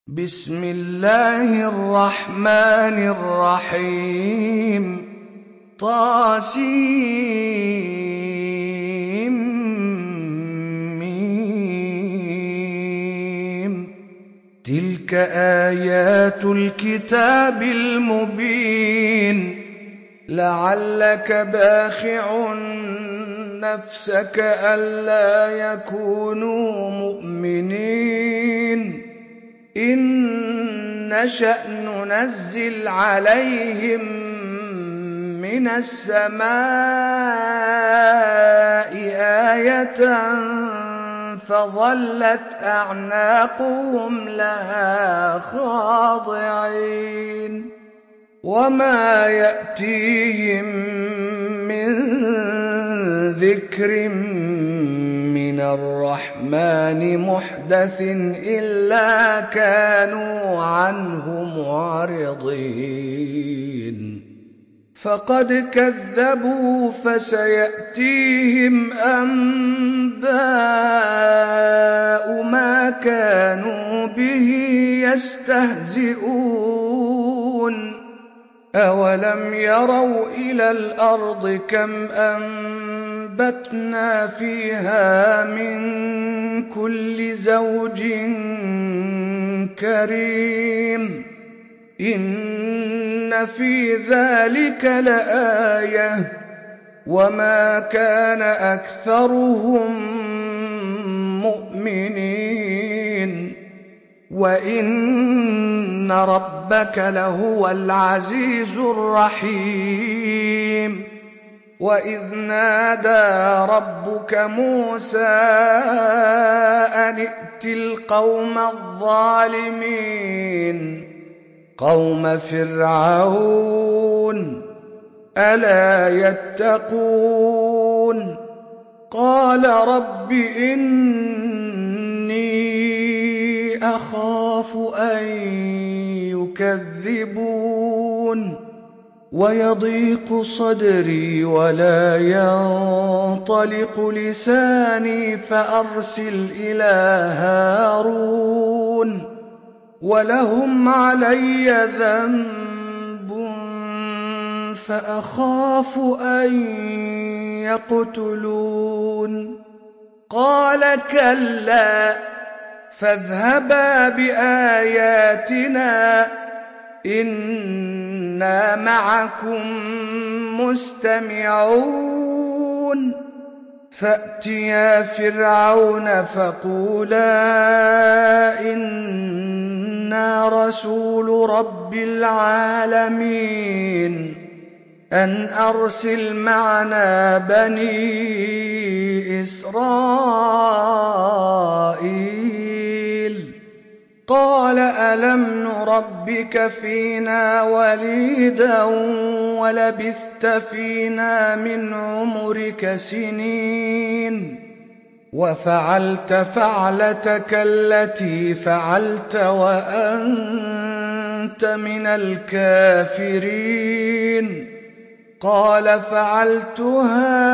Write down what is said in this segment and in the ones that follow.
بسم الله الرحمن الرحيم طاسيم تلك آيات الكتاب المبين لعلك باخع نفسك ألا يكونوا مؤمنين إن نشأ ننزل عليهم من السماء آية فظلت أعناقهم لها خاضعين وما يأتيهم من ذكر من الرحمن محدث إلا كانوا عنه معرضين فقد كذبوا فسيأتيهم أنباء ما كانوا به يستهزئون أولم يروا إلى الأرض كم أنبتنا فيها من كل زوج كريم إن في ذلك لآية وما كان أكثرهم مؤمنين وإن ربك لهو العزيز الرحيم وإذ نادى ربك موسى أن ائت القوم الظالمين قوم فرعون ألا يتقون قال رب إني أخاف أن يكذبون ويضيق صدري ولا ينطلق لساني فأرسل إلى هارون ولهم علي ذنب فأخاف أن يقتلون قال كلا فاذهبا بآياتنا إنا معكم مستمعون فأتيا فرعون فقولا إنا رسول رب العالمين أن أرسل معنا بني إسرائيل قال ألم نربك فينا وليدا ولبثت فينا من عمرك سنين وفعلت فعلتك التي فعلت وأنت من الكافرين قال فعلتها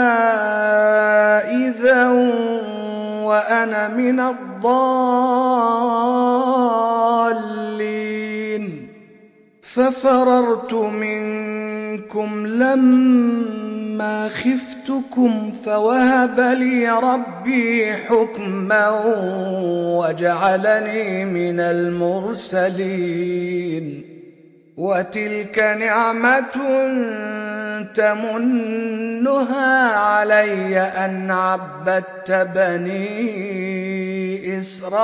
إذا وأنا من الضالين ففررت منكم لما خفتكم فوهب لي ربي حكما وجعلني من المرسلين وتلك نعمة تمنها علي أن عبدت بني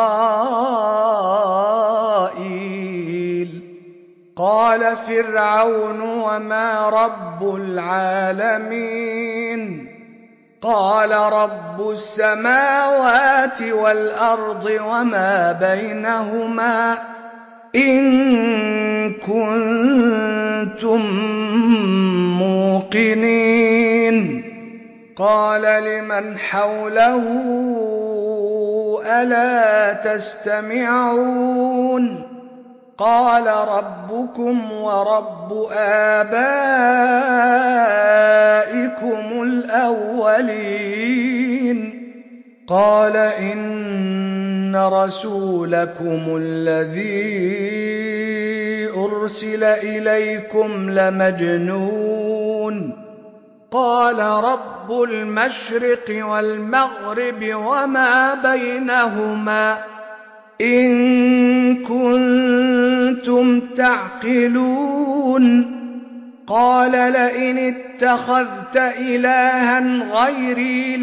إسرائيل قال فرعون وما رب العالمين قال رب السماوات والأرض وما بينهما إن كنتم موقنين قال لمن حوله ألا تستمعون قال ربكم ورب آبائكم الأولين قال إن إن رسولكم الذي أرسل إليكم لمجنون قال رب المشرق والمغرب وما بينهما إن كنتم تعقلون قال لئن اتخذت إلها غيري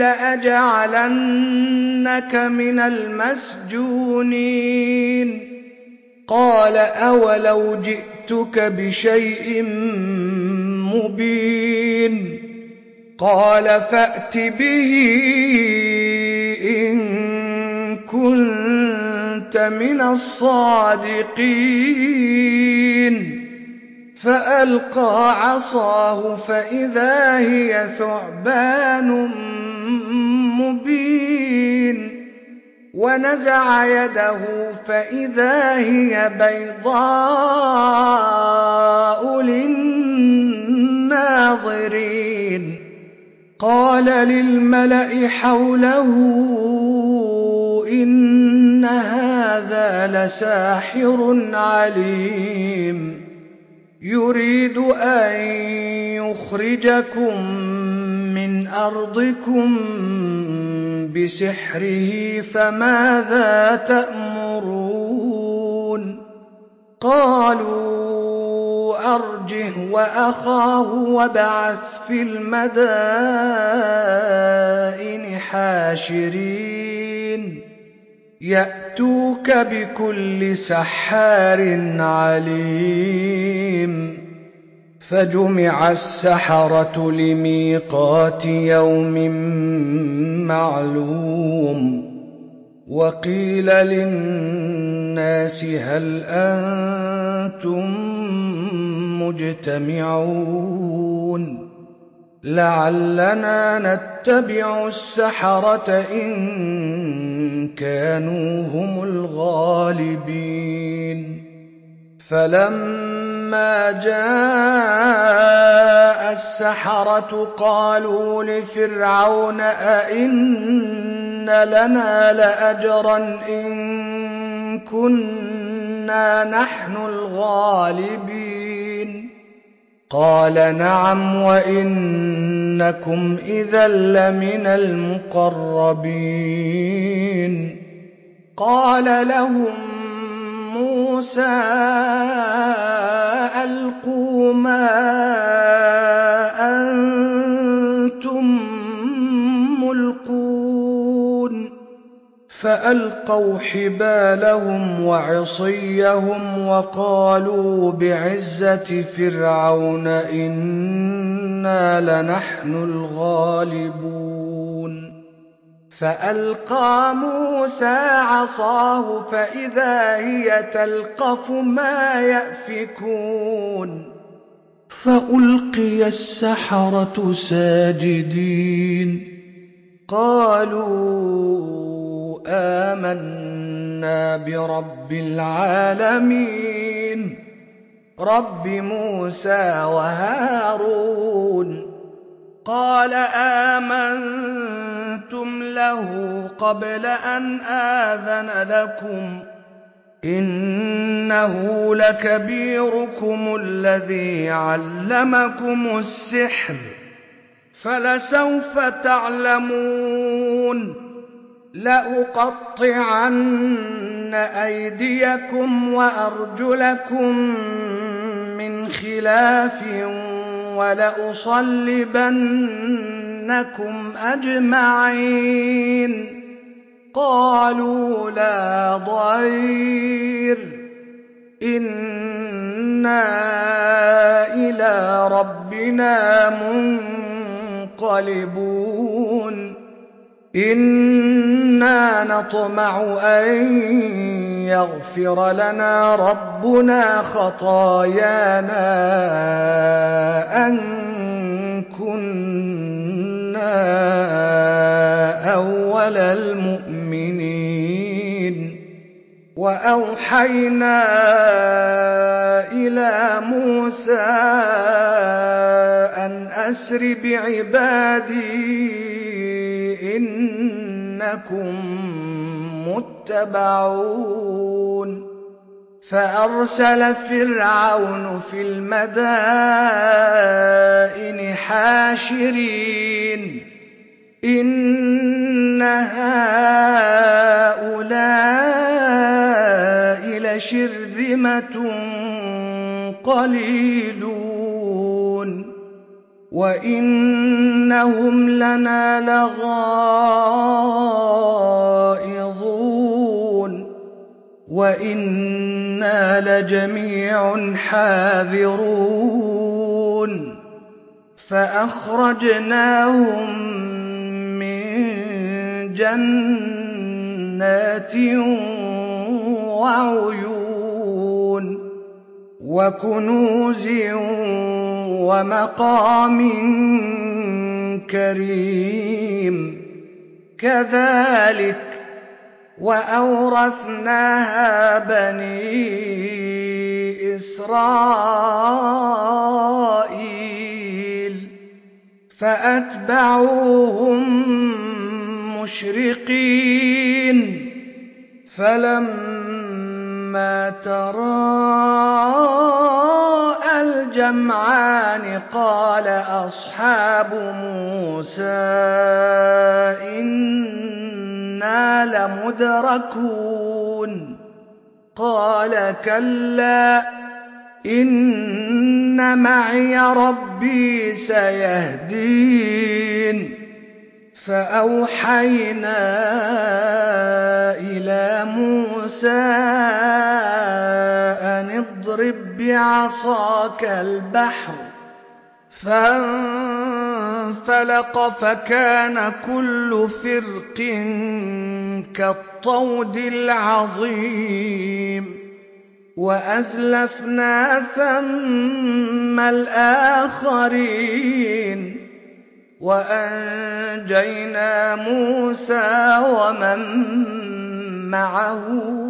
لأجعلنك من المسجونين قال أولو جئتك بشيء مبين قال فأت به إن كنت من الصادقين فألقى عصاه فإذا هي ثعبان مبين ونزع يده فإذا هي بيضاء للناظرين قال للملأ حوله إن هذا لساحر عليم يريد أن يخرجكم من أرضكم بسحره فماذا تأمرون قالوا أرجه وأخاه وابعث في المدائن حاشرين يأتوك بكل سحار عليم فجمع السحرة لميقات يوم معلوم وقيل للناس هل أنتم مجتمعون لعلنا نتبع السحرة إن كانوا هم الغالبين فلما جاء السحرة قالوا لفرعون أئن لنا لأجرا إن كنا نحن الغالبين قال نعم وإنكم إذا لمن المقربين قال لهم موسى ألقوا ما أنتم ملقون فألقوا حبالهم وعصيهم وقالوا بعزة فرعون إنا لنحن الغالبون فألقى موسى عصاه فإذا هي تلقف ما يأفكون فألقي السحرة ساجدين قالوا آمنا برب العالمين رب موسى وهارون قال آمنتم له قبل أن آذن لكم إنه لكبيركم الذي علمكم السحر فلسوف تعلمون لأقطعن أيديكم وأرجلكم من خلاف ولأصلبنكم أجمعين قالوا لا ضير إنا إلى ربنا منقلبون إنا نطمع أن يغفر لنا ربنا خطايانا أن كنا أول المؤمنين وأوحينا إلى موسى أن أسر بعبادي إنكم متبعون يُتَّبَعُونَ فَأَرْسَلَ فِرْعَوْنُ فِي الْمَدَائِنِ حَاشِرِينَ إِنَّ هَٰؤُلَاءِ لَشِرْذِمَةٌ قَلِيلُونَ وَإِنَّهُمْ لَنَا لَغَائِظُونَ وَإِنَّا لَجَمِيعٌ حَاذِرُونَ فَأَخْرَجْنَاهُم مِّن جَنَّاتٍ وَعُيُونٍ وَكُنُوزٍ وَمَقَامٍ كَرِيمٍ كَذَٰلِكَ وَأَوْرَثْنَاهَا بَنِي إِسْرَائِيلَ فَأَتْبَعُوهُم مُّشْرِقِينَ فَلَمَّا تَرَاءَى الْجَمْعَانِ قَالَ أَصْحَابُ مُوسَىٰ إِنَّا لَمُدْرَكُونَ قَالَ كَلَّا إِنَّ مَعِيَ رَبِّي سَيَهْدِينِ فَأَوْحَيْنَا إِلَىٰ مُوسَىٰ أَنِ اضْرِب بِّعَصَاكَ الْبَحْرَ فَانفَلَقَ فَكَانَ كُلُّ فِرْقٍ كَالطَّوْدِ الْعَظِيمِ وَأَزْلَفْنَا ثَمَّ الْآخَرِينَ وَأَنجَيْنَا مُوسَىٰ وَمَن مَّعَهُ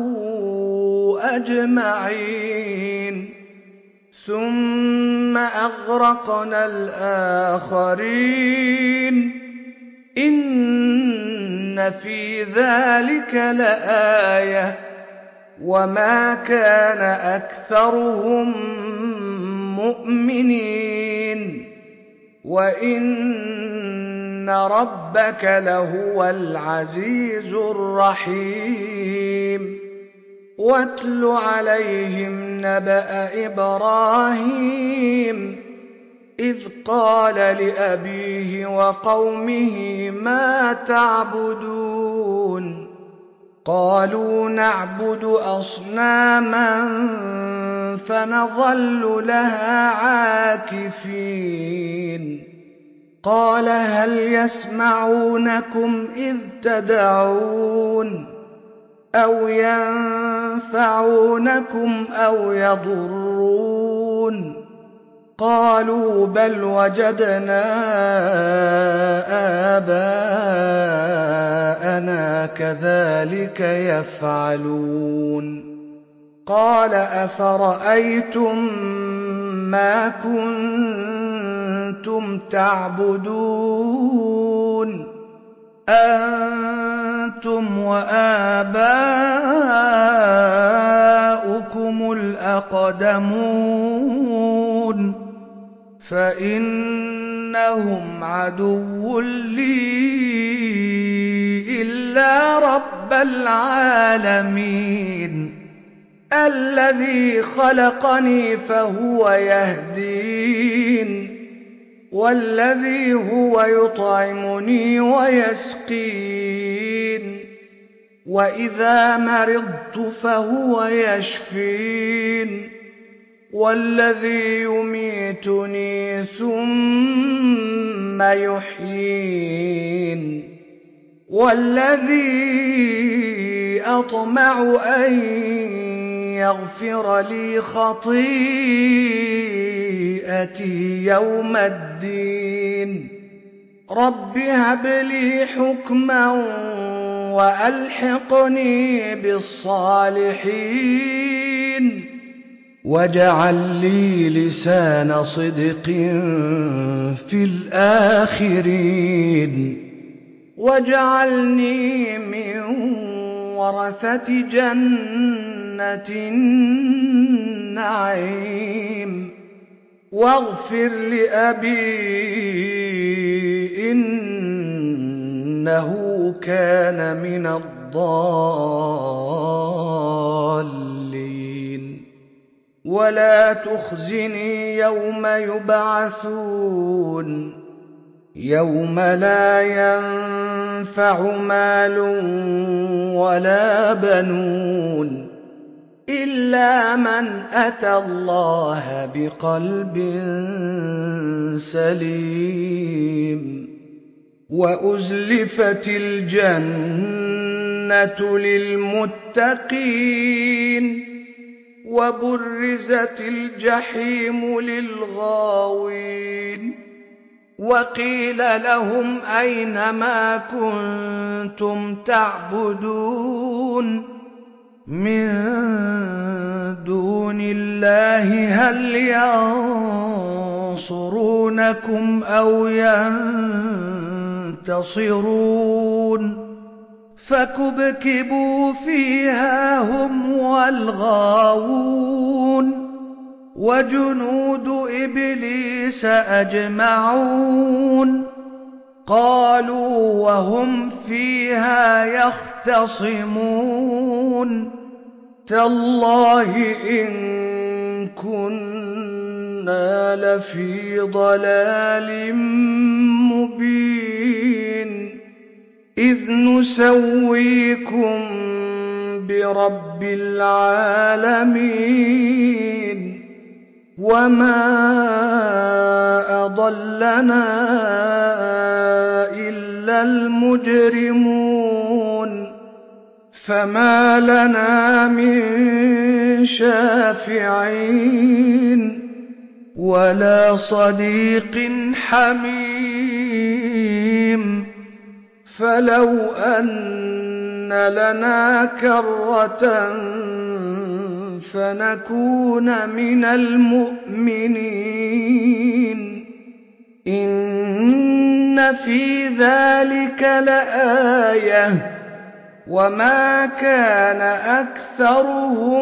أَجْمَعِينَ ثُمَّ أَغْرَقْنَا الْآخَرِينَ إِنَّ فِي ذَٰلِكَ لَآيَةً وَمَا كَانَ أَكْثَرُهُم مُّؤْمِنِينَ وَإِنَّ رَبَّكَ لَهُوَ الْعَزِيزُ الرَّحِيمُ وَاتْلُ عَلَيْهِمْ نَبَأَ إِبْرَاهِيمَ إِذْ قَالَ لِأَبِيهِ وَقَوْمِهِ مَا تَعْبُدُونَ قَالُوا نَعْبُدُ أَصْنَامًا فَنَظَلُّ لَهَا عَاكِفِينَ قَالَ هَلْ يَسْمَعُونَكُمْ إِذْ تَدْعُونَ أَوْ يَنفَعُونَكُمْ أَوْ يَضُرُّونَ قَالُوا بَلْ وَجَدْنَا آبَاءَنَا كَذَٰلِكَ يَفْعَلُونَ قَالَ أَفَرَأَيْتُم مَّا كُنتُمْ تَعْبُدُونَ أَنتُمْ وَآبَاؤُكُمُ الْأَقْدَمُونَ فَإِنَّهُمْ عَدُوٌّ لِّي إِلَّا رَبَّ الْعَالَمِينَ الَّذِي خَلَقَنِي فَهُوَ يَهْدِينِ وَالَّذِي هُوَ يُطْعِمُنِي وَيَسْقِينِ وَإِذَا مَرِضْتُ فَهُوَ يَشْفِينِ وَالَّذِي يُمِيتُنِي ثُمَّ يُحْيِينِ وَالَّذِي أَطْمَعُ أَن يَغْفِرَ لِي خَطِيئَتِي يَوْمَ الدِّينِ رَبِّ هَبْ لِي حُكْمًا وَأَلْحِقْنِي بِالصَّالِحِينَ وَاجْعَل لِّي لِسَانَ صِدْقٍ فِي الْآخِرِينَ وَاجْعَلْنِي مِن وَرَثَةِ جَنَّةِ النَّعِيمِ وَاغْفِرْ لِأَبِي إِنَّهُ كَانَ مِنَ الضَّالِّينَ وَلَا تُخْزِنِي يَوْمَ يُبْعَثُونَ يَوْمَ لَا يَنفَعُ مَالٌ وَلَا بَنُونَ إِلَّا مَنْ أَتَى اللَّهَ بِقَلْبٍ سَلِيمٍ وَأُزْلِفَتِ الْجَنَّةُ لِلْمُتَّقِينَ وَبُرِّزَتِ الْجَحِيمُ لِلْغَاوِينَ وَقِيلَ لَهُمْ أَيْنَ مَا كُنتُمْ تَعْبُدُونَ مِن دُونِ اللَّهِ هَلْ يَنصُرُونَكُمْ أَوْ يَنتَصِرُونَ فَكُبْكِبُوا فِيهَا هُمْ وَالْغَاوُونَ وَجُنُودُ إِبْلِيسَ أَجْمَعُونَ قَالُوا وَهُمْ فِيهَا يَخْتَصِمُونَ تَاللَّهِ إِن كُنَّا لَفِي ضَلَالٍ مُّبِينٍ إِذْ نُسَوِّيكُم بِرَبِّ الْعَالَمِينَ وَمَا أَضَلَّنَا إِلَّا الْمُجْرِمُونَ فَمَا لَنَا مِن شَافِعِينَ وَلَا صَدِيقٍ حَمِيمٍ فَلَوْ أَنَّ لَنَا كَرَّةً فَنَكُونَ مِنَ الْمُؤْمِنِينَ إِنَّ فِي ذَلِكَ لَآيَةً وَمَا كَانَ أَكْثَرُهُم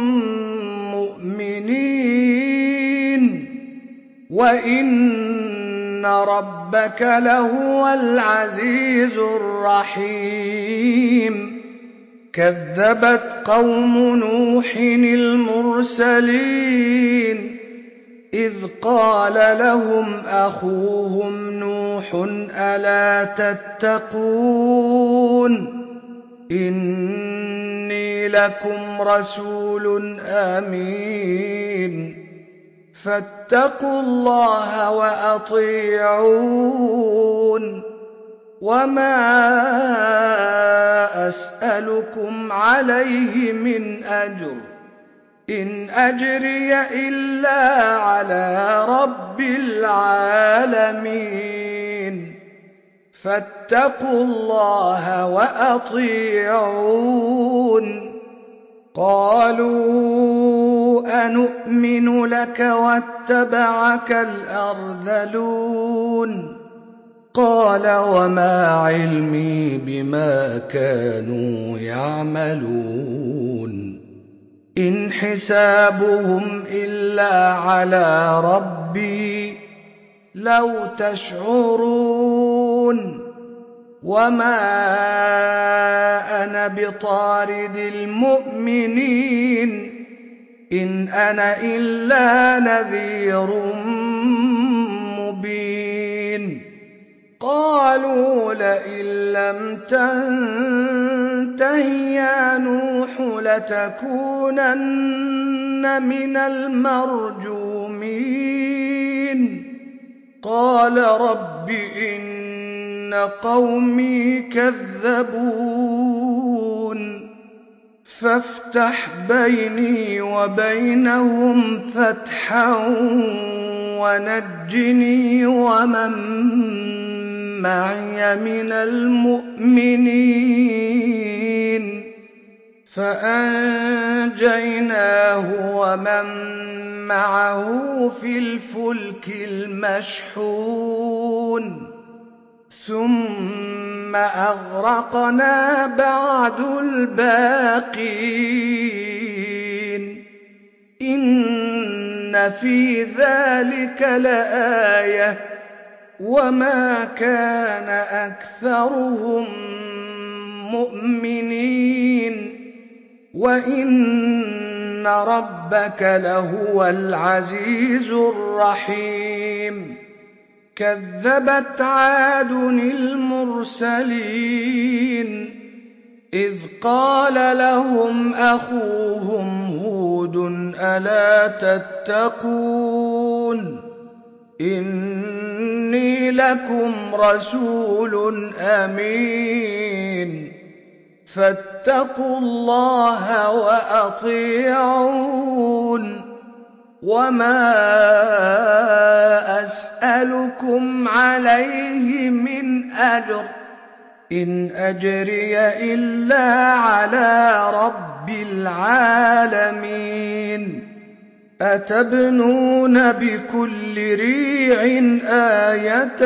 مُّؤْمِنِينَ وَإِنَّ رَبَّكَ لَهُوَ الْعَزِيزُ الرَّحِيمُ كَذَّبَتْ قَوْمُ نُوحٍ الْمُرْسَلِينَ إِذْ قَالَ لَهُمْ أَخُوهُمْ نُوحٌ أَلَا تَتَّقُونَ إِنِّي لَكُمْ رَسُولٌ أَمِينٌ فَاتَّقُوا اللَّهَ وَأَطِيعُونِ وَمَا أَسْأَلُكُمْ عَلَيْهِ مِنْ أَجْرٍ إِنْ أَجْرِيَ إِلَّا عَلَىٰ رَبِّ الْعَالَمِينَ فَاتَّقُوا اللَّهَ وَأَطِيعُونِ قَالُوا أَنُؤْمِنُ لَكَ وَاتَّبَعَكَ الْأَرْذَلُونَ قَالَ وَمَا عِلْمِي بِمَا كَانُوا يَعْمَلُونَ إِنْ حِسَابُهُمْ إِلَّا عَلَىٰ رَبِّي لَوْ تَشْعُرُونَ وَمَا أَنَا بِطَارِدِ الْمُؤْمِنِينَ إِنْ أَنَا إِلَّا نَذِيرٌ مُّبِينٌ قَالُوا لَئِن لَّمْ تَنتَهِ يَا نُوحُ لَتَكُونَنَّ مِنَ الْمَرْجُومِينَ قَالَ رَبِّ إِنَّ قَوْمِي كَذَّبُونِ فَافْتَحْ بَيْنِي وَبَيْنَهُمْ فَتْحًا وَنَجِّنِي وَمَن مَّعِيَ مِنَ الْمُؤْمِنِينَ فَأَنجَيْنَاهُ وَمَن مَّعَهُ فِي الْفُلْكِ الْمَشْحُونِ ثم أغرقنا بعد الباقين إن في ذلك لآية وما كان أكثرهم مؤمنين وإن ربك لهو العزيز الرحيم كذبت عاد المرسلين إذ قال لهم أخوهم هود ألا تتقون إني لكم رسول أمين فاتقوا الله وأطيعون وما أسألكم عليه من أجر إن أجري إلا على رب العالمين أتبنون بكل ريع آية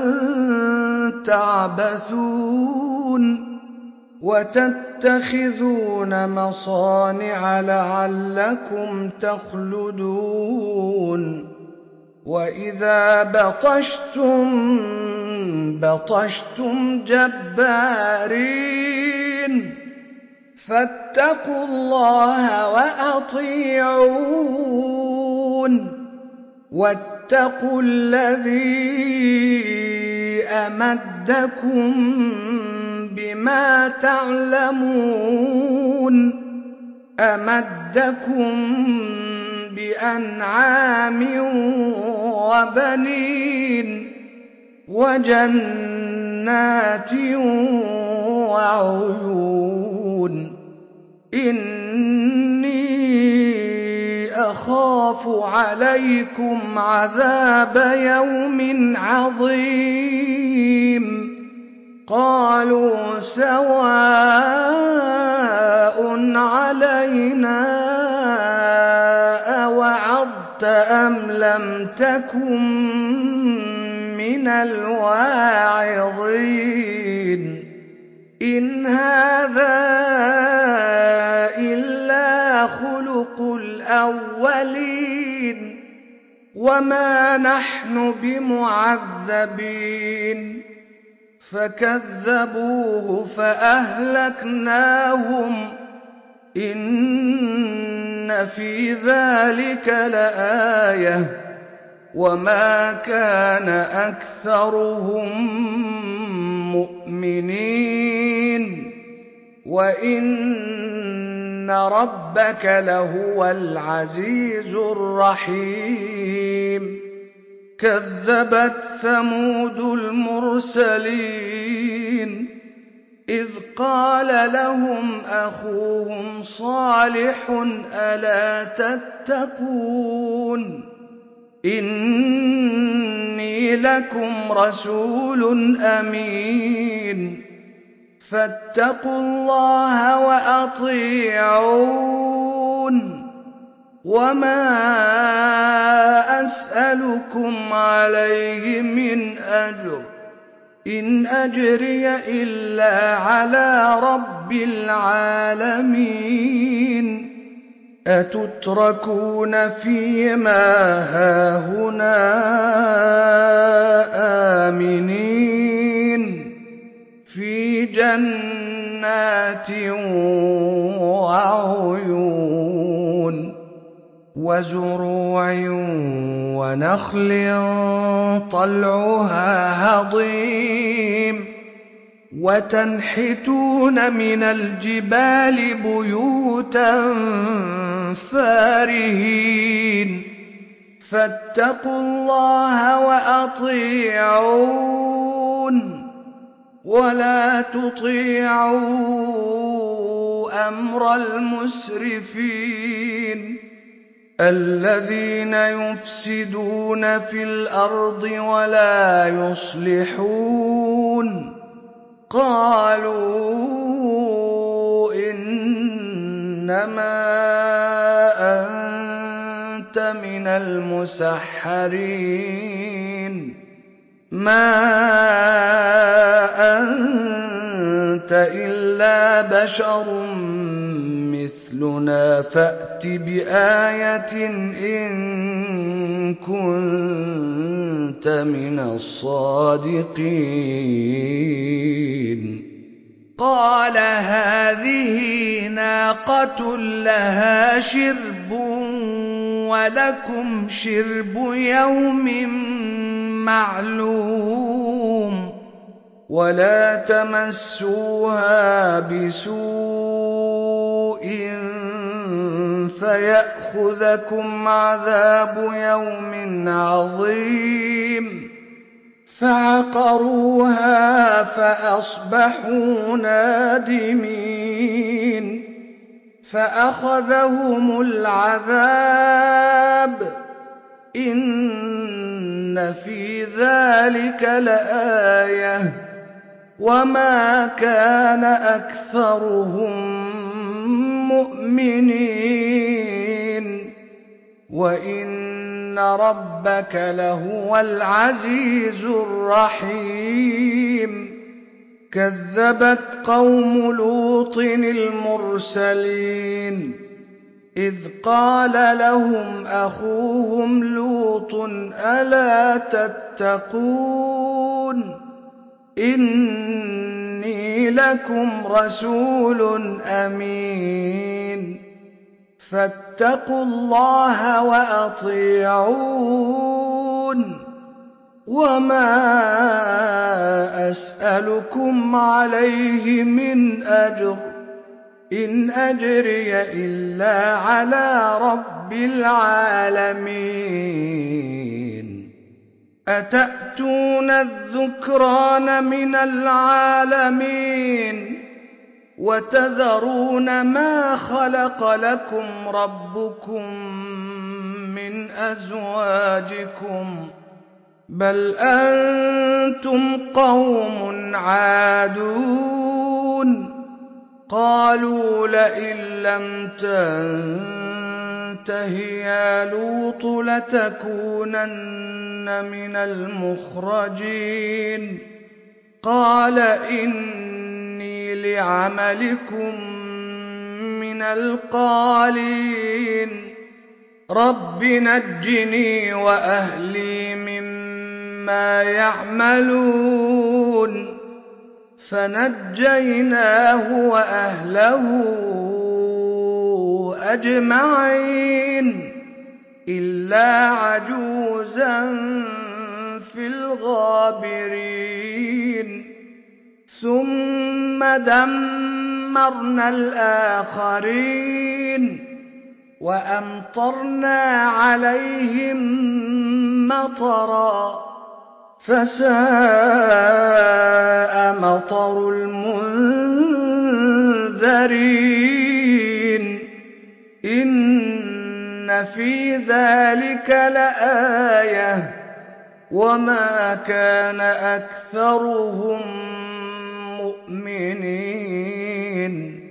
تعبثون وتتخذون مصانع لعلكم تخلدون وإذا بطشتم جبارين فاتقوا الله وأطيعون واتقوا الذي أمدكم بما تعلمون أمدكم بأنعام وبنين وجنات وعيون إني أخاف عليكم عذاب يوم عظيم قالوا سواء علينا أوعظت أم لم تكن من الواعظين إن هذا إلا خلق الأولين وما نحن بمعذبين فكذبوه فأهلكناهم إن في ذلك لآية وما كان أكثرهم مؤمنين وإن ربك لهو العزيز الرحيم كذبت ثمود المرسلين إذ قال لهم أخوهم صالح ألا تتقون إني لكم رسول أمين فاتقوا الله وأطيعون وما أسألكم عليه من أجر إن أجري إلا على رب العالمين أتتركون فيما هاهنا آمنين في جنات وعيون وزروع ونخل طلعها هضيم وتنحتون من الجبال بيوتا فارهين فاتقوا الله وأطيعون ولا تطيعوا أمر المسرفين الذين يفسدون في الأرض ولا يصلحون قالوا إنما أنت من المسحرين مَا أَنتَ إِلَّا بَشَرٌ مِّثْلُنَا فَأْتِ بِآيَةٍ إِن كُنتَ مِنَ الصَّادِقِينَ قَالَ هَٰذِهِ نَاقَةٌ لَّهَا شِرْبٌ وَلَكُمْ شِرْبُ يَوْمٍ مَّعْلُومٍ وَلَا تَمَسُّوهَا بِسُوءٍ فَيَأْخُذَكُمْ عَذَابُ يَوْمٍ عَظِيمٍ فَعَقَرُوهَا فَأَصْبَحُوا نَادِمِينَ فَأَخَذَهُمُ الْعَذَابُ إِنَّ فِي ذَٰلِكَ لَآيَةً وَمَا كَانَ أَكْثَرُهُم مُّؤْمِنِينَ وَإِنَّ رَبَّكَ لَهُوَ الْعَزِيزُ الرَّحِيمُ كَذَّبَتْ قَوْمُ لُوطٍ الْمُرْسَلِينَ إِذْ قَالَ لَهُمْ أَخُوهُمْ لُوطٌ أَلَا تَتَّقُونَ إِنِّي لَكُمْ رَسُولٌ أَمِينٌ فَاتَّقُوا اللَّهَ وَأَطِيعُونِ وَمَا أَسْأَلُكُمْ عَلَيْهِ مِنْ أَجْرٍ إِنْ أَجْرِيَ إِلَّا عَلَىٰ رَبِّ الْعَالَمِينَ أَتَأْتُونَ الذُّكْرَانَ مِنَ الْعَالَمِينَ وَتَذَرُونَ مَا خَلَقَ لَكُمْ رَبُّكُم مِّنْ أَزْوَاجِكُم بَلْ أَنتُمْ قَوْمٌ عَادُونَ قَالُوا لَئِن لَّمْ تَنتَهِ يَا لُوطُ لَتَكُونَنَّ مِنَ الْمُخْرَجِينَ قَالَ إِنِّي لِعَمَلِكُم مِّنَ الْقَالِينَ رَبِّ نَجِّنِي وَأَهْلِي مِمَّا يَعْمَلُونَ فَنَجَّيْنَاهُ وَأَهْلَهُ أَجْمَعِينَ إِلَّا عَجُوزًا فِي الْغَابِرِينَ ثُمَّ دَمَّرْنَا الْآخَرِينَ وَأَمْطَرْنَا عَلَيْهِم مَّطَرًا فَسَاءَ مَطَرُ الْمُنذَرِينَ إِنَّ فِي ذَٰلِكَ لَآيَةً وَمَا كَانَ أَكْثَرُهُم مُّؤْمِنِينَ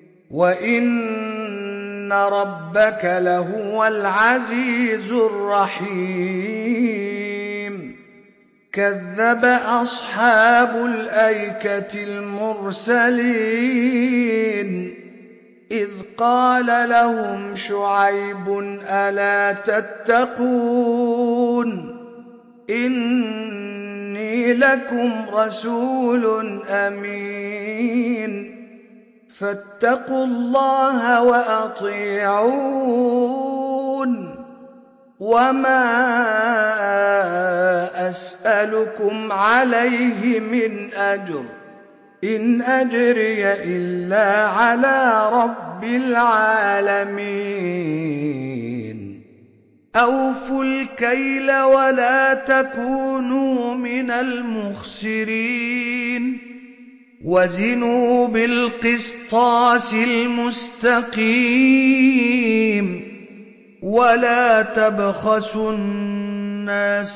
وَإِنَّ رَبَّكَ لَهُوَ الْعَزِيزُ الرَّحِيمُ كَذَّبَ أَصْحَابُ الْأَيْكَةِ الْمُرْسَلِينَ إِذْ قَالَ لَهُمْ شُعَيْبٌ أَلَا تَتَّقُونَ إِنِّي لَكُمْ رَسُولٌ أَمِينٌ فَاتَّقُوا اللَّهَ وَأَطِيعُونِ وَمَا أَسْأَلُكُمْ عَلَيْهِ مِنْ أَجْرٍ إِنْ أَجْرِيَ إِلَّا عَلَىٰ رَبِّ الْعَالَمِينَ أَوْفُوا الْكَيْلَ وَلَا تَكُونُوا مِنَ الْمُخْسِرِينَ وَزِنُوا بِالْقِسْطَاسِ الْمُسْتَقِيمِ وَلَا تَبْخَسُوا النَّاسَ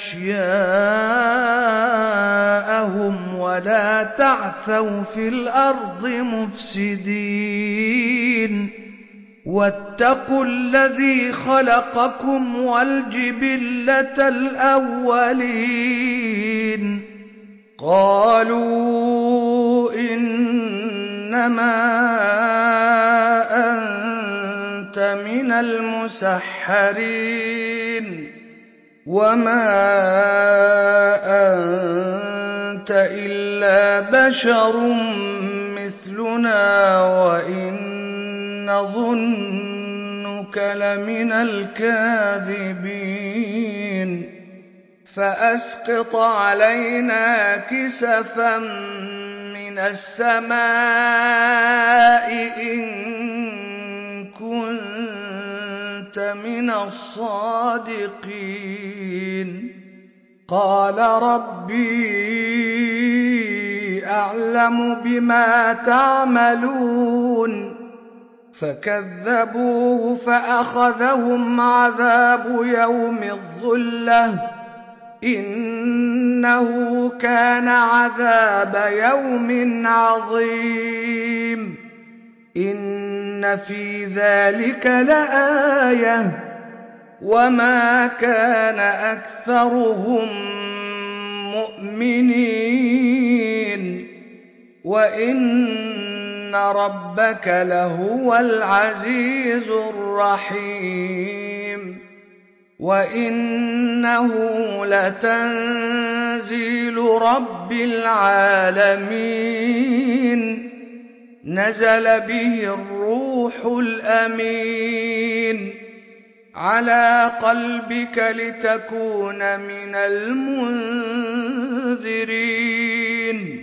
أَشْيَاءَهُمْ وَلَا تَعْثَوْا فِي الْأَرْضِ مُفْسِدِينَ وَاتَّقُوا الَّذِي خَلَقَكُمْ وَالْجِبِلَّةَ الْأَوَّلِينَ قالوا إنما أنت من المسحرين وما أنت إلا بشر مثلنا وإن نظنك لمن الكاذبين فأسقط علينا كسفا من السماء إن كنت من الصادقين قال ربي أعلم بما تعملون فكذبوه فأخذهم عذاب يوم الظلة إنه كان عذاب يوم عظيم إن في ذلك لآية وما كان أكثرهم مؤمنين وإن ربك لهو العزيز الرحيم وإنه لتنزيل رب العالمين نزل به الروح الأمين على قلبك لتكون من المنذرين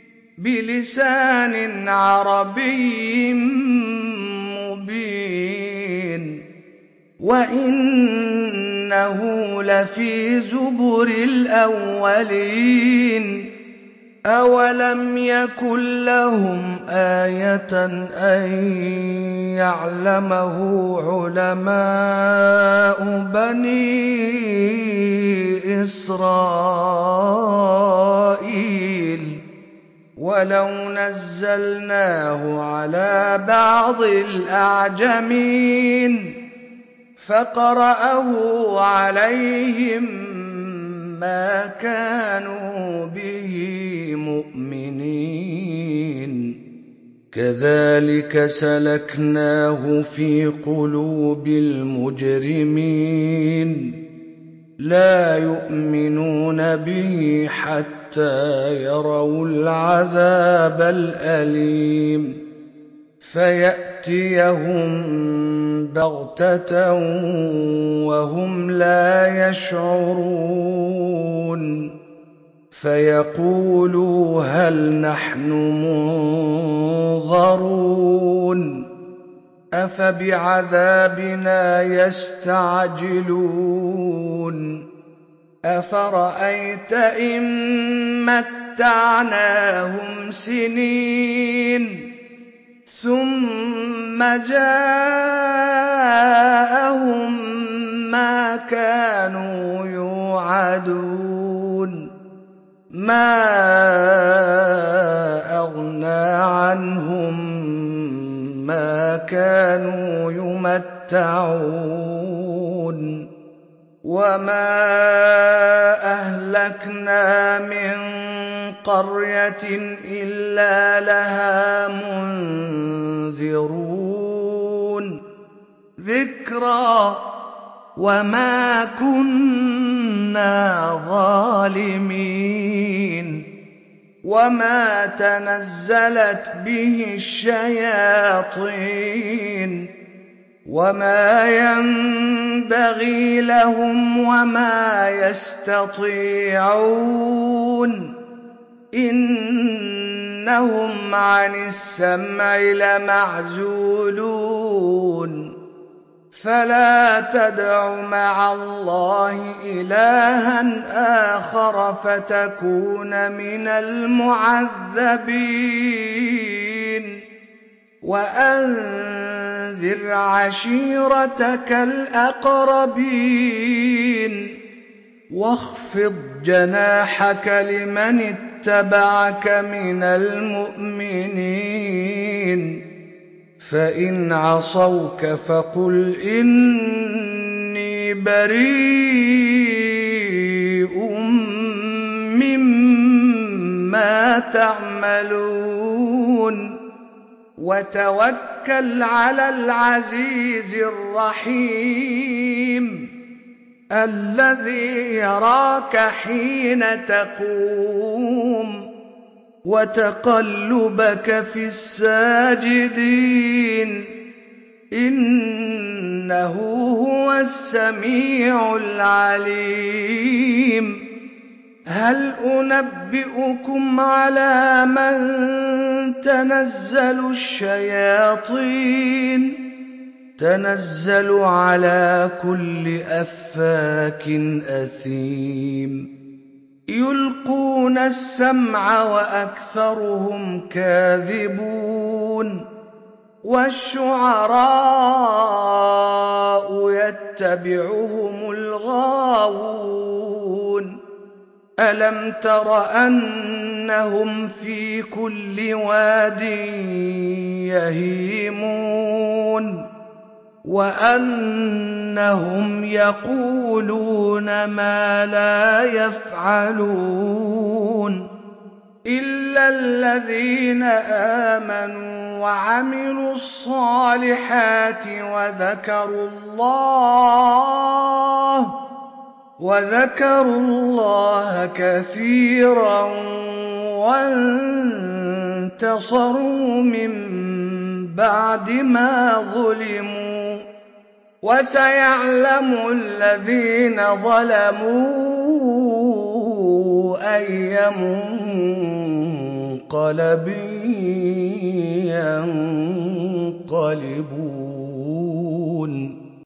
بلسان عربي مبين وإنه لفي زبر الأولين أولم يكن لهم آية أن يعلمه علماء بني إسرائيل ولو نزلناه على بعض الأعجمين فقرأه عليهم ما كانوا به مؤمنين كذلك سلكناه في قلوب المجرمين لا يؤمنون به حتى يروا العذاب الأليم فيأتيهم بغتة وهم لا يشعرون فيقولوا هل نحن منظرون أفبعذابنا يستعجلون أفرأيت إن متعناهم سنين ثم جاءهم ما كانوا يوعدون ما أغنى عنهم ما كانوا يمتعون وما أهلكنا من قرية إلا لها منذرون ذكرى وما كنا ظالمين وما تنزلت به الشياطين وما ينبغي لهم وما يستطيعون إنهم عن السمع لمعزولون فلا تدع مع الله إلها آخر فتكون من المعذبين وأنذر عشيرتك الأقربين واخفض جناحك لمن اتبعك من المؤمنين فإن عصوك فقل إني بريء تَعْمَلُونَ وَتَوَكَّلْ عَلَى الْعَزِيزِ الرَّحِيمِ الَّذِي يَرَاكَ حِينَ تَقُومُ وَتَقَلُّبَكَ فِي السَّاجِدِينَ إِنَّهُ هُوَ السَّمِيعُ الْعَلِيمُ هَلْ أُنَبِّئُكُمْ عَلَىٰ مَن تَنَزَّلُ الشَّيَاطِينُ تَنَزَّلُ عَلَىٰ كُلِّ أَفَّاكٍ أَثِيمٍ يُلْقُونَ السَّمْعَ وَأَكْثَرُهُمْ كَاذِبُونَ وَالشُّعَرَاءُ يَتَّبِعُهُمُ الْغَاوُونَ أَلَمْ تَرَ أَنَّهُمْ فِي كُلِّ وَادٍ يَهِيمُونَ وَأَنَّهُمْ يَقُولُونَ مَا لَا يَفْعَلُونَ إِلَّا الَّذِينَ آمَنُوا وَعَمِلُوا الصَّالِحَاتِ وَذَكَرُوا اللَّهَ كَثِيرًا وَانتَصَرُوا مِن بَعْدِ مَا ظُلِمُوا وَسَيَعْلَمُ الَّذِينَ ظَلَمُوا أَيَّ مُنقَلَبٍ يَنقَلِبُونَ